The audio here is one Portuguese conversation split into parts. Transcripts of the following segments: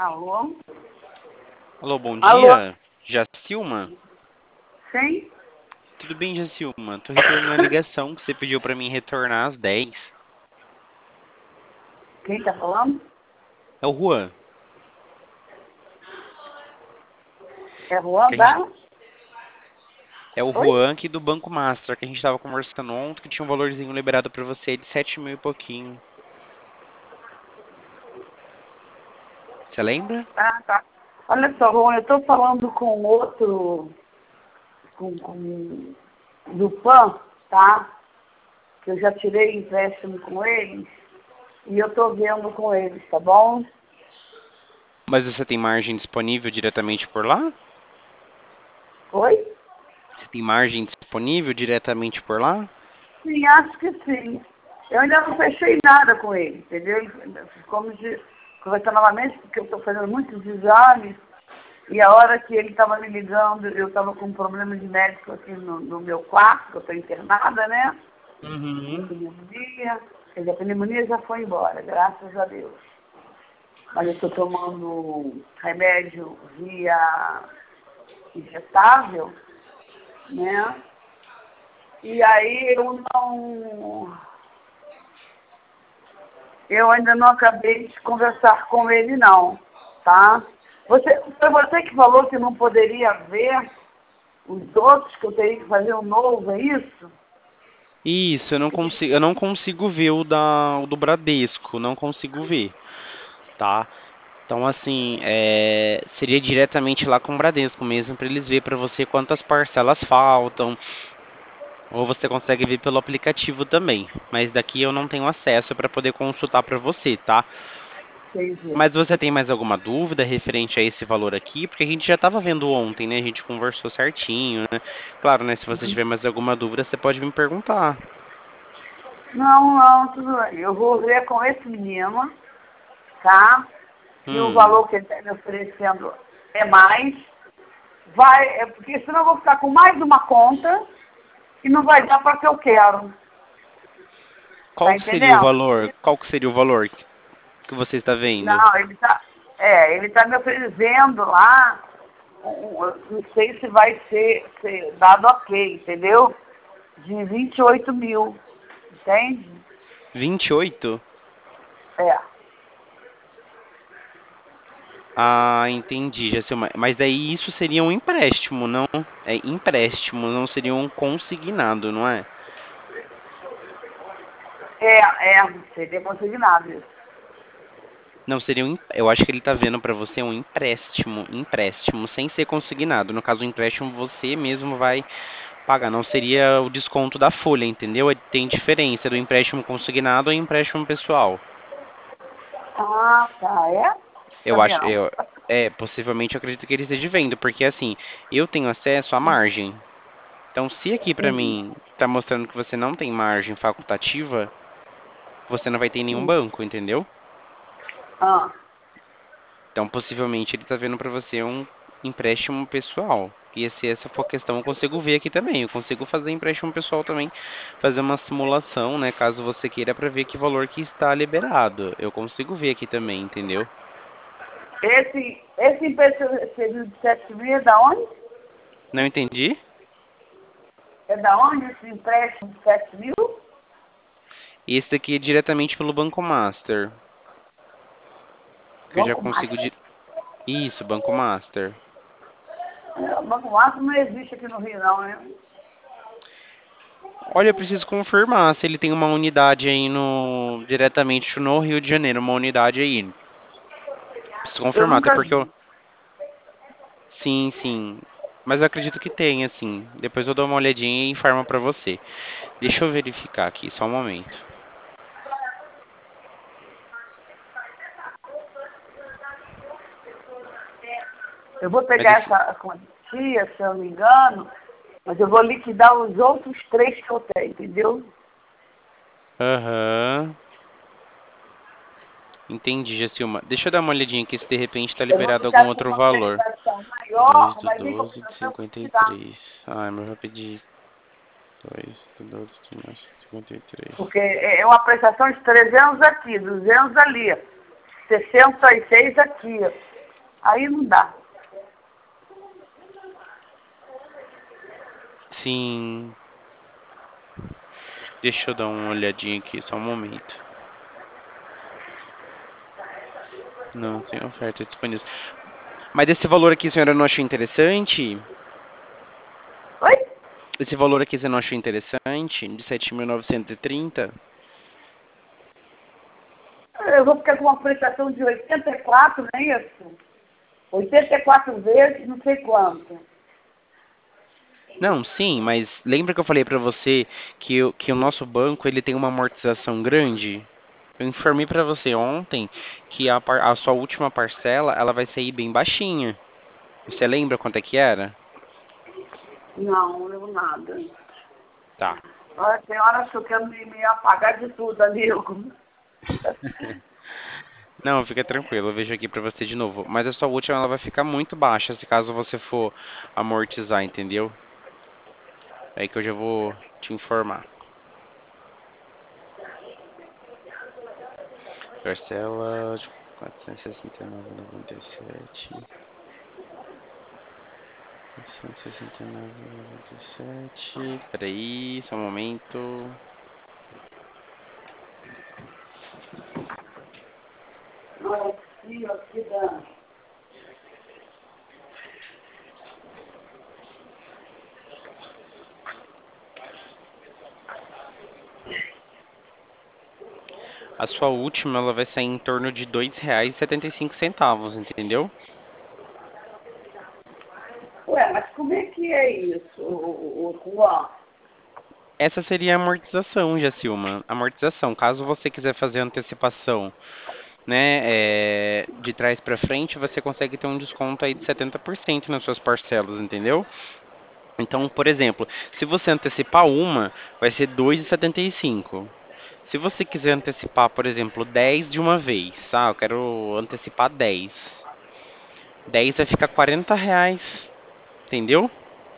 Alô? Alô, bom Alô? dia. Jacilma? Sim? Tudo bem, Jacilma? Tô retornando a ligação que você pediu pra mim retornar às 10. Quem tá falando? É o Juan. É Juan, Que a gente... tá? É o Oi? Juan aqui do Banco Master, que a gente tava conversando ontem, que tinha um valorzinho liberado pra você de 7 mil e pouquinho. Você lembra? Ah, tá. Olha só, Juan, eu tô falando com outro, com do PAN, tá? Que eu já tirei empréstimo com eles e eu tô vendo com eles, tá bom? Mas você tem margem disponível diretamente por lá? Oi? Você tem margem disponível diretamente por lá? Sim, acho que sim. Eu ainda não fechei nada com ele, entendeu? Ficamos de conversar novamente, porque eu estou fazendo muitos exames, e a hora que ele estava me ligando, eu estava com um problema de médico aqui no meu quarto, que eu estou internada, né? De Uhum. pneumonia. Quer dizer, a pneumonia já foi embora, graças a Deus. Mas eu estou tomando remédio via injetável, né? E aí eu ainda não acabei de conversar com ele não, tá? Foi você que falou que não poderia ver os outros, que eu teria que fazer um novo, é isso? Isso, eu não consigo ver o do Bradesco, não consigo ver, tá? Então, assim, seria diretamente lá com o Bradesco mesmo, para eles ver para você quantas parcelas faltam, ou você consegue ver pelo aplicativo também. Mas daqui eu não tenho acesso para poder consultar para você, tá? Entendi. Mas você tem mais alguma dúvida referente a esse valor aqui? Porque a gente já estava vendo ontem, né? A gente conversou certinho, né? Claro, né? Se você tiver mais alguma dúvida, você pode me perguntar. Não, tudo bem. Eu vou ver com esse menino, tá? Que o Hum. valor que ele está me oferecendo é mais. Porque senão eu vou ficar com mais uma conta e não vai dar para o que eu quero. Tá Qual que seria o entendendo? valor? Qual que seria o valor que você está vendo? Não, ele tá me oferecendo lá, não sei se vai ser dado ok, entendeu? De 28 mil, entende? 28? É. Ah, entendi, Jacilma. Mas daí isso seria um empréstimo, não? É empréstimo, não seria um consignado, não é? Seria consignado isso. Não, seria eu acho que ele tá vendo pra você um empréstimo, sem ser consignado. No caso, o empréstimo você mesmo vai pagar, não seria o desconto da folha, entendeu? Tem diferença do empréstimo consignado ao empréstimo pessoal. Ah, tá, é? Eu Sabia acho, não. possivelmente eu acredito que ele esteja vendo, porque assim, eu tenho acesso à margem. Então, se aqui pra Entendi. mim tá mostrando que você não tem margem facultativa, você não vai ter em nenhum banco, entendeu? Ah, Então, possivelmente ele tá vendo pra você um empréstimo pessoal. E se essa for a questão, eu consigo ver aqui também. Eu consigo fazer empréstimo pessoal também, fazer uma simulação, né, caso você queira pra ver que valor que está liberado. Eu consigo ver aqui também, entendeu? esse empréstimo de 7 mil é da onde? Não entendi? É da onde esse empréstimo de 7 mil? Esse daqui é diretamente pelo Banco Master, que eu já Banco consigo Master. Isso, Banco Master. O Banco Master não existe aqui no Rio não, né? Olha, eu preciso confirmar se ele tem uma unidade aí no diretamente no Rio de Janeiro, uma unidade aí. Preciso Eu confirmar, até nunca porque eu vi. sim, sim. Mas eu acredito que tenha, sim. Depois eu dou uma olhadinha e informo pra você. Deixa eu verificar aqui, só um momento. Eu vou Mas pegar esse. essa quantia, se eu não me engano, mas eu vou liquidar os outros 3 que eu tenho, entendeu? Aham. Entendi, Jacilma. Deixa eu dar uma olhadinha aqui se de repente tá Eu vou liberado algum deixar com outro uma valor. prestação 2 maior, do mas em 12 de compensação eu vou te dar. 53. Ai, mas eu vou pedir 2 do 12 de 53. Porque é uma prestação de 300 aqui, 200 ali, 66 aqui. Aí não dá. Sim. Deixa eu dar uma olhadinha aqui, só um momento. Não, tem oferta disponível. Mas esse valor aqui a senhora não achou interessante? Oi? Esse valor aqui você não achou interessante? De 7.930? Eu vou ficar com uma prestação de 84, não é isso? 84 vezes, não sei quanto. Não, sim, mas lembra que eu falei pra você que o nosso banco ele tem uma amortização grande? Eu informei pra você ontem que a sua última parcela ela vai sair bem baixinha. Você lembra quanto é que era? Não, não lembro nada. Tá. Olha, tem horas que eu quero me apagar de tudo, amigo. Não, fica tranquilo, eu vejo aqui pra você de novo. Mas a sua última ela vai ficar muito baixa se caso você for amortizar, entendeu? É aí que eu já vou te informar. Parcela de 469,97. 469,97. Peraí, só um momento. Olha aqui, aqui da... A sua última ela vai sair em torno de R$ 2,75, entendeu? Ué, mas como é que é isso, o Juan? Essa seria a amortização, Jacilma. Amortização. Caso você quiser fazer antecipação, né, de trás para frente, você consegue ter um desconto aí de 70% nas suas parcelas, entendeu? Então, por exemplo, se você antecipar uma, vai ser 2,75. Se você quiser antecipar, por exemplo, 10 de uma vez, eu quero antecipar 10. 10 vai ficar R$ 40, entendeu?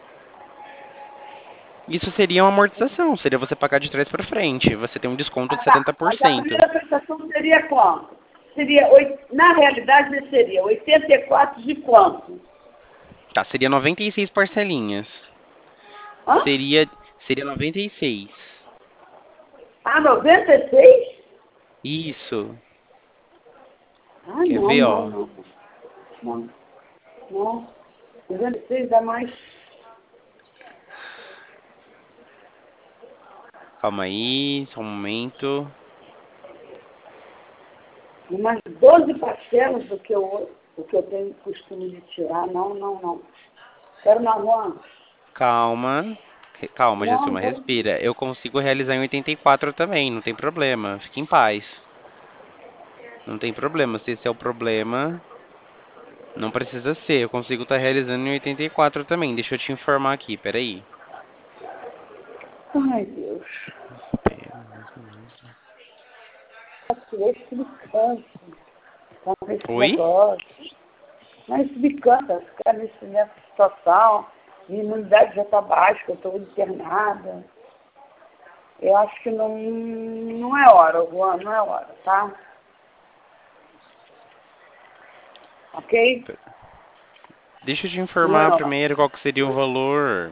Isso seria uma amortização, seria você pagar de trás para frente. Você tem um desconto Ah, de tá. Mas a 70%. primeira prestação seria quanto? Seria, na realidade, seria 84 de quanto? Tá, seria 96 parcelinhas. Hã? Seria, seria 96. Ah, 96? Isso. Ah, Quer não, ver, não, ó? não. Não, não. 96 dá mais. Calma aí, só um momento. Umas 12 parcelas do que eu tenho costume de tirar. Não, não, não. Quero na rua. Calma. Calma, Não, Jacilma, não. respira. Eu consigo realizar em 84 também, não tem problema. Fique em paz. Não tem problema. Se esse é o problema, não precisa ser. Eu consigo estar realizando em 84 também. Deixa eu te informar aqui, peraí. Ai, Deus. Esse me cansa. Com esse Oi? negócio. Mas isso me cansa. Ficar nessa situação. Minha imunidade já está baixa, eu estou internada. Eu acho que não é hora, Juan, não é hora, tá? Ok? Deixa eu te Não é informar hora. primeiro qual que seria o valor.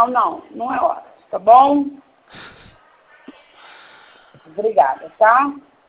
Não é hora, tá bom? Obrigada, tá?